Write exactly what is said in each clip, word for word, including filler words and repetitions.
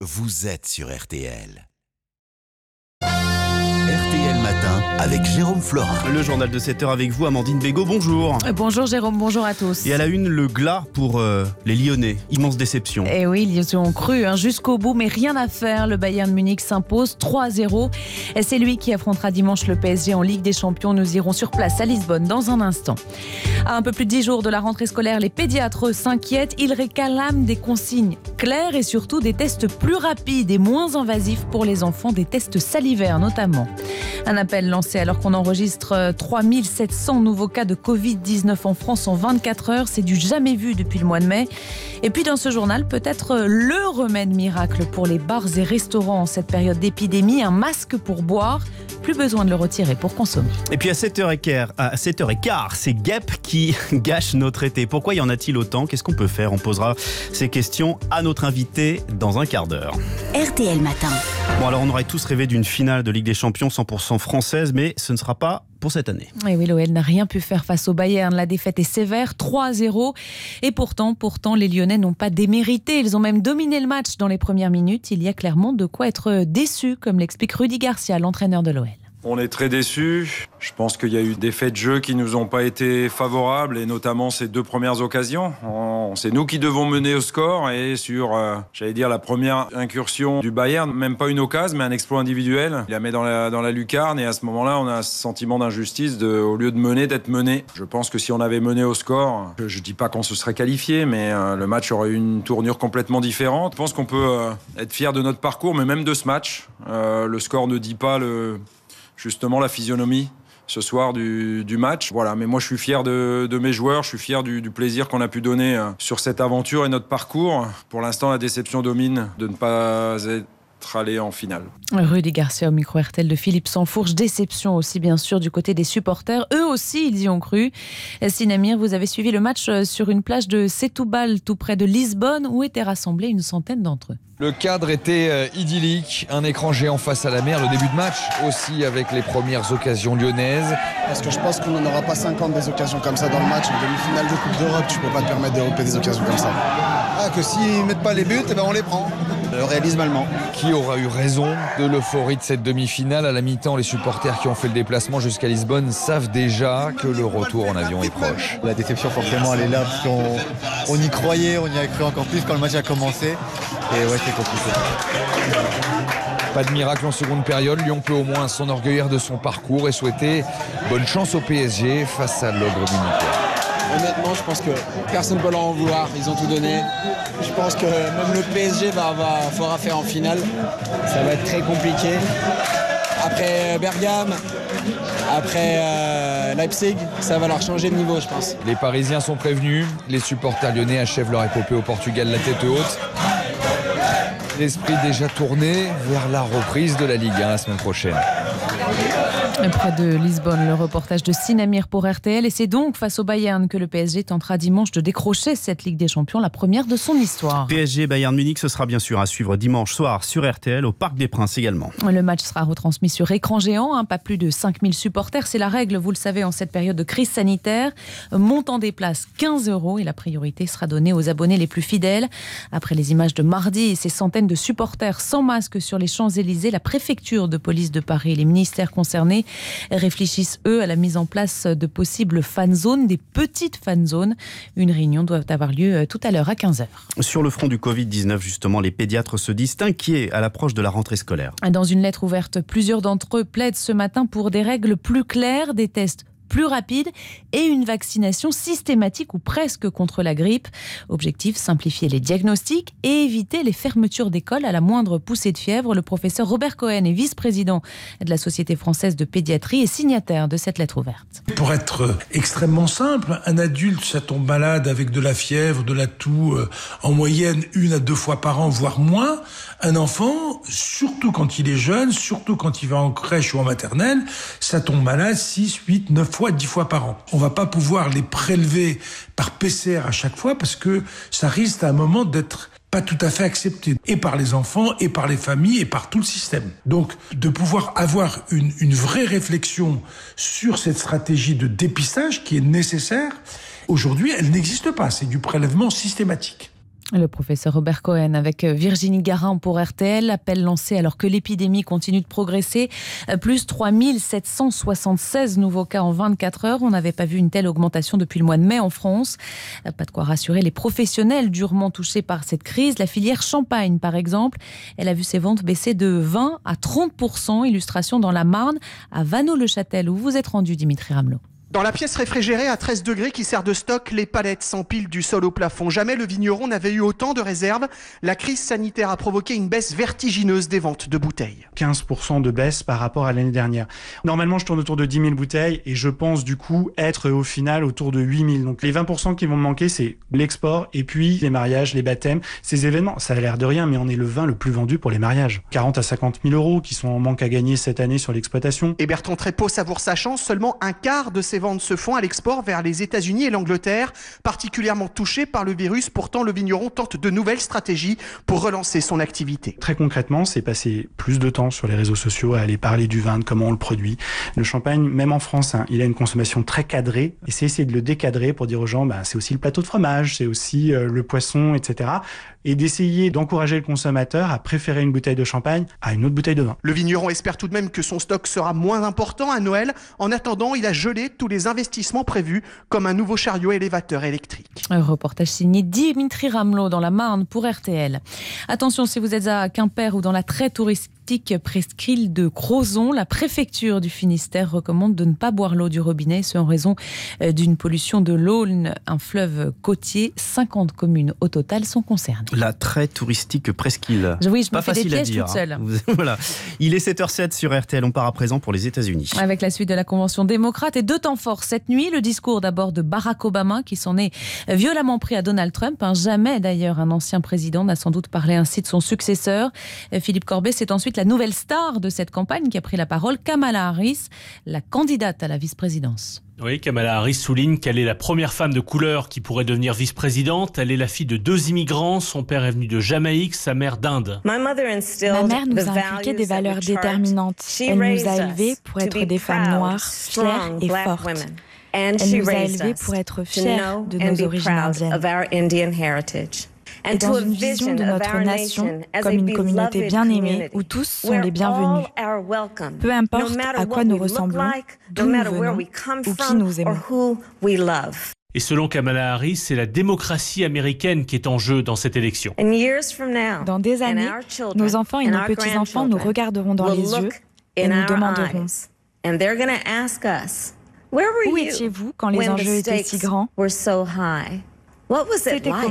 vous êtes sur R T L. R T L Matin avec Jérôme Florin. Le journal de sept heures avec vous, Amandine Bégaud, bonjour. Bonjour Jérôme, bonjour à tous. Et à la une, le glas pour euh, les Lyonnais. Immense déception. Eh oui, ils y ont cru hein, jusqu'au bout, mais rien à faire. Le Bayern Munich s'impose trois à zéro. Et c'est lui qui affrontera dimanche le P S G en Ligue des Champions. Nous irons sur place à Lisbonne dans un instant. À un peu plus de dix jours de la rentrée scolaire, les pédiatres s'inquiètent. Ils réclament des consignes claires et surtout des tests plus rapides et moins invasifs pour les enfants, des tests salivaires notamment. Un appel lancé alors qu'on enregistre trois mille sept cents nouveaux cas de covid dix-neuf en France en vingt-quatre heures. C'est du jamais vu depuis le mois de mai. Et puis dans ce journal, peut-être le remède miracle pour les bars et restaurants en cette période d'épidémie, un masque pour boire. Plus besoin de le retirer pour consommer. Et puis à sept heures quinze, à sept heures quinze, c'est Gap qui gâche notre été. Pourquoi y en a-t-il autant ? Qu'est-ce qu'on peut faire ? On posera ces questions à notre invité dans un quart d'heure. R T L Matin. Bon, alors on aurait tous rêvé d'une finale de Ligue des Champions cent pour cent française, mais ce ne sera pas pour cette année. Et oui, l'O L n'a rien pu faire face au Bayern. La défaite est sévère, trois à zéro. Et pourtant, pourtant, les Lyonnais n'ont pas démérité. Ils ont même dominé le match dans les premières minutes. Il y a clairement de quoi être déçu, comme l'explique Rudy Garcia, l'entraîneur de l'O L. On est très déçus. Je pense qu'il y a eu des faits de jeu qui nous ont pas été favorables, et notamment ces deux premières occasions. C'est nous qui devons mener au score, et sur, euh, j'allais dire, la première incursion du Bayern, même pas une occasion, mais un exploit individuel. Il la met dans la, dans la lucarne, et à ce moment-là, on a un sentiment d'injustice de, au lieu de mener, d'être mené. Je pense que si on avait mené au score, je dis pas qu'on se serait qualifié, mais euh, le match aurait eu une tournure complètement différente. Je pense qu'on peut euh, être fier de notre parcours, mais même de ce match. Euh, le score ne dit pas le... justement la physionomie ce soir du, du match. Voilà, mais moi je suis fier de, de mes joueurs, je suis fier du, du plaisir qu'on a pu donner sur cette aventure et notre parcours. Pour l'instant, la déception domine de ne pas être allé en finale. Rudy Garcia au micro R T L de Philippe Sansfourche. Déception aussi bien sûr du côté des supporters. Eux aussi, ils y ont cru. Sinamir, vous avez suivi le match sur une plage de Setúbal, tout près de Lisbonne, où étaient rassemblés une centaine d'entre eux. Le cadre était euh, idyllique, un écran géant face à la mer, le début de match aussi avec les premières occasions lyonnaises. Parce que je pense qu'on n'en aura pas cinquante des occasions comme ça dans le match. En demi-finale de Coupe d'Europe, tu peux pas te permettre de développer des occasions comme ça. Ah, que s'ils mettent pas les buts, eh ben on les prend. Le réalisme allemand. Qui aura eu raison de l'euphorie de cette demi-finale ? À la mi-temps, les supporters qui ont fait le déplacement jusqu'à Lisbonne savent déjà que le retour en avion est proche. La déception forcément elle est là parce qu'on on y croyait, on y a cru encore plus quand le match a commencé. Et ouais, c'est compliqué. Pas de miracle en seconde période, Lyon peut au moins s'enorgueillir de son parcours et souhaiter bonne chance au P S G face à l'ogre munichois. Honnêtement, je pense que personne ne peut leur en vouloir, ils ont tout donné. Je pense que même le P S G va, va, faudra faire en finale. Ça va être très compliqué. Après Bergame, après euh, Leipzig, ça va leur changer de niveau, je pense. Les Parisiens sont prévenus, les supporters lyonnais achèvent leur épopée au Portugal la tête haute. L'esprit déjà tourné vers la reprise de la Ligue un la semaine prochaine. Près de Lisbonne, le reportage de Sinamir pour R T L. Et c'est donc face au Bayern que le P S G tentera dimanche de décrocher cette Ligue des Champions, la première de son histoire. P S G Bayern Munich, ce sera bien sûr à suivre dimanche soir sur R T L, au Parc des Princes également. Le match sera retransmis sur écran géant, hein, pas plus de cinq mille supporters. C'est la règle, vous le savez, en cette période de crise sanitaire. Montant des places, quinze euros. Et la priorité sera donnée aux abonnés les plus fidèles. Après les images de mardi et ces centaines de supporters sans masque sur les Champs-Élysées, la préfecture de police de Paris et les ministères concernés réfléchissent, eux, à la mise en place de possibles fan zones, des petites fan zones. Une réunion doit avoir lieu tout à l'heure à quinze heures. Sur le front du covid dix-neuf, justement, les pédiatres se disent inquiets à l'approche de la rentrée scolaire. Dans une lettre ouverte, plusieurs d'entre eux plaident ce matin pour des règles plus claires, des tests plus rapide et une vaccination systématique ou presque contre la grippe. Objectif, simplifier les diagnostics et éviter les fermetures d'écoles à la moindre poussée de fièvre. Le professeur Robert Cohen est vice-président de la Société française de pédiatrie et signataire de cette lettre ouverte. Pour être extrêmement simple, un adulte, ça tombe malade avec de la fièvre, de la toux, euh, en moyenne une à deux fois par an, voire moins. Un enfant, surtout quand il est jeune, surtout quand il va en crèche ou en maternelle, ça tombe malade six, huit, neuf fois, dix fois par an. On va pas pouvoir les prélever par P C R à chaque fois parce que ça risque à un moment d'être pas tout à fait accepté, et par les enfants, et par les familles, et par tout le système. Donc, de pouvoir avoir une, une vraie réflexion sur cette stratégie de dépistage qui est nécessaire, aujourd'hui, elle n'existe pas. C'est du prélèvement systématique. Le professeur Robert Cohen avec Virginie Garin pour R T L. Appel lancé alors que l'épidémie continue de progresser. Plus trois mille sept cent soixante-seize nouveaux cas en vingt-quatre heures. On n'avait pas vu une telle augmentation depuis le mois de mai en France. Pas de quoi rassurer les professionnels durement touchés par cette crise. La filière champagne, par exemple, elle a vu ses ventes baisser de vingt à trente pour cent. Illustration dans la Marne, à Vanneau-le-Châtel, où vous êtes rendu, Dimitri Ramelot. Dans la pièce réfrigérée à treize degrés qui sert de stock, les palettes s'empilent du sol au plafond. Jamais le vigneron n'avait eu autant de réserves. La crise sanitaire a provoqué une baisse vertigineuse des ventes de bouteilles. quinze pour cent de baisse par rapport à l'année dernière. Normalement, je tourne autour de dix mille bouteilles et je pense du coup être au final autour de huit mille. Donc les vingt pour cent qui vont me manquer, c'est l'export et puis les mariages, les baptêmes, ces événements. Ça a l'air de rien, mais on est le vin le plus vendu pour les mariages. quarante à cinquante mille euros qui sont en manque à gagner cette année sur l'exploitation. Et Bertrand Trépeau savoure sa chance. Seulement un quart de ces ventes se font à l'export vers les États-Unis et l'Angleterre, particulièrement touchés par le virus. Pourtant, le vigneron tente de nouvelles stratégies pour relancer son activité. Très concrètement, c'est passer plus de temps sur les réseaux sociaux à aller parler du vin, de comment on le produit. Le champagne, même en France, hein, il a une consommation très cadrée. Et c'est essayer de le décadrer pour dire aux gens, bah, c'est aussi le plateau de fromage, c'est aussi euh, le poisson, et cetera. Et d'essayer d'encourager le consommateur à préférer une bouteille de champagne à une autre bouteille de vin. Le vigneron espère tout de même que son stock sera moins important à Noël. En attendant, il a gelé tous les investissements prévus, comme un nouveau chariot élévateur électrique. Un reportage signé Dimitri Ramelot dans la Marne pour R T L. Attention, si vous êtes à Quimper ou dans la très touristique presqu'île de Crozon, la préfecture du Finistère recommande de ne pas boire l'eau du robinet, ce en raison d'une pollution de l'Aulne, un fleuve côtier. cinquante communes au total sont concernées. La très touristique presqu'île. Oui, je pas me fais des pièges toute seule. Voilà. Il est sept heures zéro sept sur R T L. On part à présent pour les États-Unis. Avec la suite de la Convention démocrate et deux temps forts cette nuit. Le discours d'abord de Barack Obama qui s'en est violemment pris à Donald Trump. Jamais d'ailleurs un ancien président n'a sans doute parlé ainsi de son successeur. Philippe Corbet, c'est ensuite la nouvelle star de cette campagne qui a pris la parole, Kamala Harris, la candidate à la vice-présidence. Oui, Kamala Harris souligne qu'elle est la première femme de couleur qui pourrait devenir vice-présidente. Elle est la fille de deux immigrants. Son père est venu de Jamaïque, sa mère d'Inde. Ma mère nous a inculqué des valeurs déterminantes. Elle nous a élevés pour être des femmes noires, fières et fortes. Elle nous a élevés pour être fiers de nos origines indiennes. Et dans une vision de notre nation comme une communauté bien-aimée où tous sont les bienvenus. Peu importe à quoi nous ressemblons, d'où nous venons ou qui nous aimons. Et selon Kamala Harris, c'est la démocratie américaine qui est en jeu dans cette élection. Dans des années, nos enfants et nos petits-enfants nous regarderont dans les yeux et nous demanderont « Où étiez-vous quand les enjeux étaient si grands ? C'était comment ?»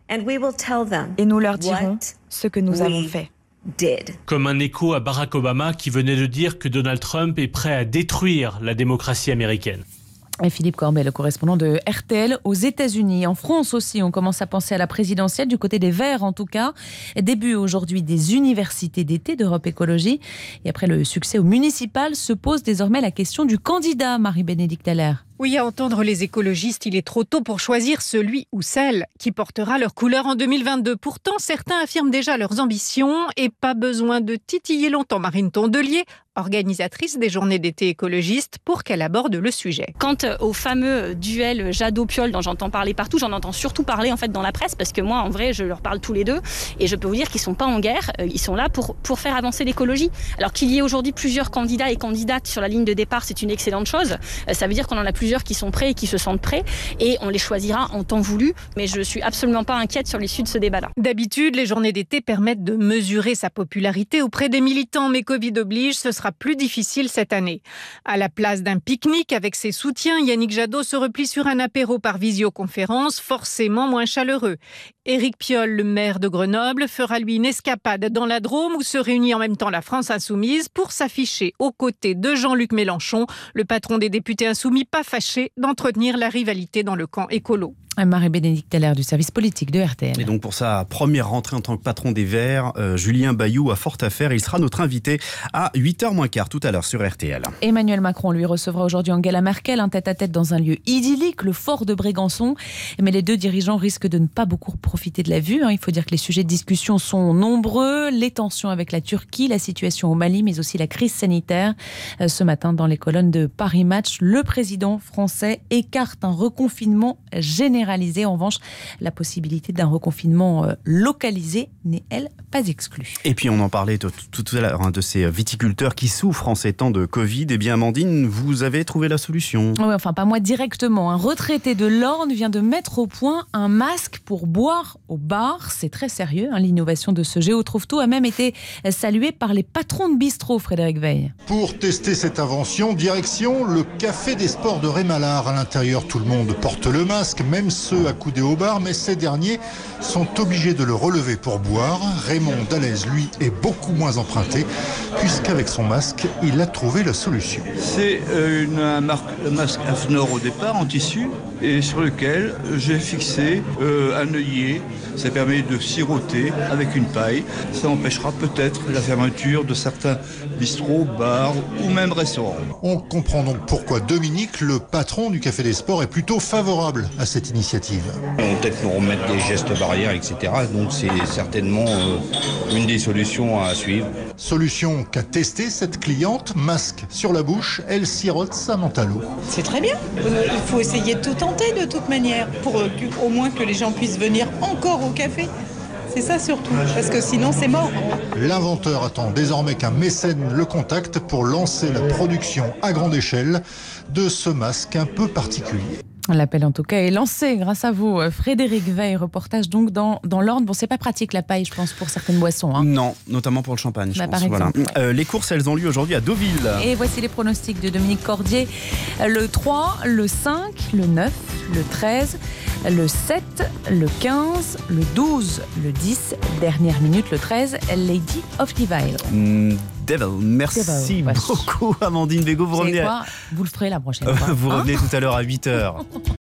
Et nous leur dirons ce que nous avons fait. Comme un écho à Barack Obama qui venait de dire que Donald Trump est prêt à détruire la démocratie américaine. Et Philippe Corbet, le correspondant de R T L aux États-Unis. En France aussi, on commence à penser à la présidentielle, du côté des Verts en tout cas. Début aujourd'hui des universités d'été d'Europe Écologie. Et après le succès au municipal, se pose désormais la question du candidat, Marie-Bénédicte Allaire. Oui, à entendre les écologistes, il est trop tôt pour choisir celui ou celle qui portera leur couleur en deux mille vingt-deux. Pourtant, certains affirment déjà leurs ambitions et pas besoin de titiller longtemps Marine Tondelier, organisatrice des journées d'été écologistes, pour qu'elle aborde le sujet. Quant au fameux duel Jadot-Piolle dont j'entends parler partout, j'en entends surtout parler en fait dans la presse parce que moi, en vrai, je leur parle tous les deux et je peux vous dire qu'ils sont pas en guerre, ils sont là pour, pour faire avancer l'écologie. Alors qu'il y ait aujourd'hui plusieurs candidats et candidates sur la ligne de départ, c'est une excellente chose. Ça veut dire qu'on en a plusieurs qui sont prêts et qui se sentent prêts et on les choisira en temps voulu, mais je suis absolument pas inquiète sur l'issue de ce débat-là. D'habitude, les journées d'été permettent de mesurer sa popularité auprès des militants, mais Covid oblige, ce sera plus difficile cette année. À la place d'un pique-nique avec ses soutiens, Yannick Jadot se replie sur un apéro par visioconférence, forcément moins chaleureux. Éric Piolle, le maire de Grenoble, fera lui une escapade dans la Drôme où se réunit en même temps la France insoumise pour s'afficher aux côtés de Jean-Luc Mélenchon, le patron des députés insoumis, pas fâché d'entretenir la rivalité dans le camp écolo. Marie-Bénédicte Allaire du service politique de R T L. Et donc pour sa première rentrée en tant que patron des Verts, euh, Julien Bayou a fort à faire. Il sera notre invité à huit heures moins quart tout à l'heure sur R T L. Emmanuel Macron lui recevra aujourd'hui Angela Merkel, un tête-à-tête dans un lieu idyllique, le fort de Brégançon. Mais les deux dirigeants risquent de ne pas beaucoup profiter de la vue. Il faut dire que les sujets de discussion sont nombreux. Les tensions avec la Turquie, la situation au Mali, mais aussi la crise sanitaire. Ce matin, dans les colonnes de Paris Match, le président français écarte un reconfinement général généralisée. En revanche, la possibilité d'un reconfinement euh, localisé n'est, elle, pas exclue. Et puis on en parlait tout, tout, tout à l'heure hein, de ces viticulteurs qui souffrent en ces temps de Covid. Eh bien Amandine, vous avez trouvé la solution. Oui, enfin pas moi directement. Un retraité de l'Orne vient de mettre au point un masque pour boire au bar. C'est très sérieux. Hein. L'innovation de ce Géo Trouve-Tout a même été saluée par les patrons de bistrot, Frédéric Veil. Pour tester cette invention, direction le Café des Sports de Rémalard. À l'intérieur, tout le monde porte le masque, même ceux accoudés au bar, mais ces derniers sont obligés de le relever pour boire. Raymond Dalaise, lui, est beaucoup moins emprunté, puisqu'avec son masque, il a trouvé la solution. C'est euh, une, un, marque, un masque Afnor au départ, en tissu, et sur lequel j'ai fixé euh, un œillet. Ça permet de siroter avec une paille. Ça empêchera peut-être la fermeture de certains bistrots, bars ou même restaurants. On comprend donc pourquoi Dominique, le patron du Café des Sports, est plutôt favorable à cette initiative. On va peut-être nous remettre des gestes barrières, et cetera. Donc c'est certainement euh, une des solutions à suivre. Solution qu'a testée cette cliente, masque sur la bouche, elle sirote sa menthe à l'eau. C'est très bien. Il faut essayer de tout tenter de toute manière, pour au moins que les gens puissent venir encore au café. C'est ça surtout, parce que sinon c'est mort. L'inventeur attend désormais qu'un mécène le contacte pour lancer la production à grande échelle de ce masque un peu particulier. L'appel en tout cas est lancé grâce à vous, Frédéric Veil. Reportage donc dans, dans l'Orne. Bon, c'est pas pratique la paille, je pense, pour certaines boissons. Hein. Non, notamment pour le champagne, je bah, pense. Par exemple, voilà. ouais. euh, les courses, elles ont lieu aujourd'hui à Deauville. Et voici les pronostics de Dominique Cordier. Le trois, le cinq, le neuf, le treize, le sept, le quinze, le douze, le dix. Dernière minute, le treize, Lady of Devil. Mm, Devil. Merci Devil, ouais. beaucoup, Amandine Bégaud. Vous, vous revenez, quoi à... vous le ferez la prochaine fois. fois. Vous hein revenez tout à l'heure à huit heures.